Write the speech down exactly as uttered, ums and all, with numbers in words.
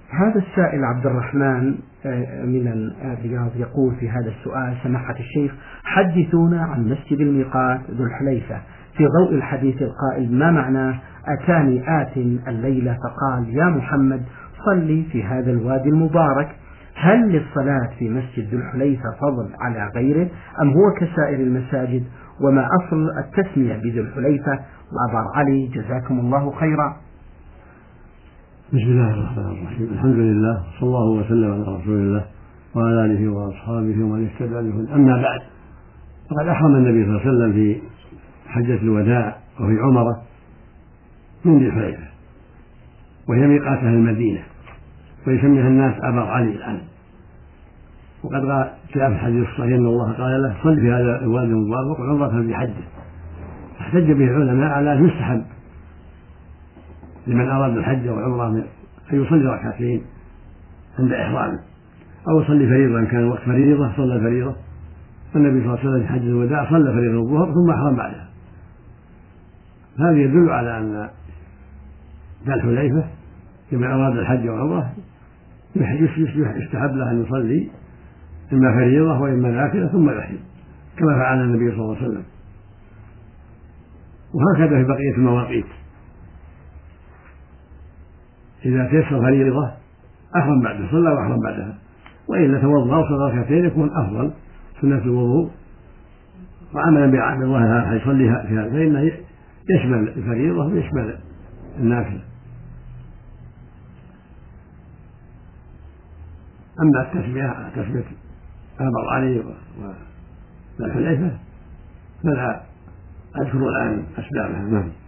هذا السائل عبد الرحمن من الرياض يقول في هذا السؤال: سماحة الشيخ، حدثونا عن مسجد الميقات ذو الحليفة في ضوء الحديث القائل ما معناه أتاني آت الليلة فقال يا محمد صلي في هذا الوادي المبارك. هل للصلاة في مسجد ذو الحليفة فضل على غيره أم هو كسائر المساجد؟ وما أصل التسمية بذو الحليفة؟ وأبار علي جزاكم الله خيرا. بسم الله الرحمن الرحيم. الحمد لله، صلى الله وسلم على رسول الله وعلى آله وأصحابه ومن اهتدى بهداه. أما بعد، فقد أحرم النبي صلى الله عليه وسلم في حجة الوداع وفي عمره من ذي الحليفة، وهي ميقات أهل المدينة، ويسميها الناس أبار علي الآن. وقد جاء في الحديث الصحيح أن الله قال له: صل في هذا الوادي المبارك وعمرة بحجه. احتج به العلماء على أن يستحب لمن أراد الحج والعمرة أن يصلي ركعتين عند إحرامه، أو يصلي فريضة إن كان وقت فريضة صلى فريضة. فالنبي صلى الله عليه وسلم في حجة الوداع صلى فريضة الظهر ثم أحرم بعدها. هذا يدل على أن ذا الحليفة لمن أراد الحج والعمرة يستحب له أن يصلي إما فريضة وإما نافلة ثم يحرم، كما فعل النبي صلى الله عليه وسلم. وهكذا في بقية المواقيت، إذا تيسر فريضة أحرم بعدها، صلى وأحرم بعدها، وإلا توضأ وصلى ركعتين يكون أفضل سنة الوضوء، وعملا بظاهر يصليها فيها، فإنه يشمل الفريضة ويشمل النافلة. أما التسمية تسمية أبار علي وذا الحليفة فلا أذكر الآن أسبابها.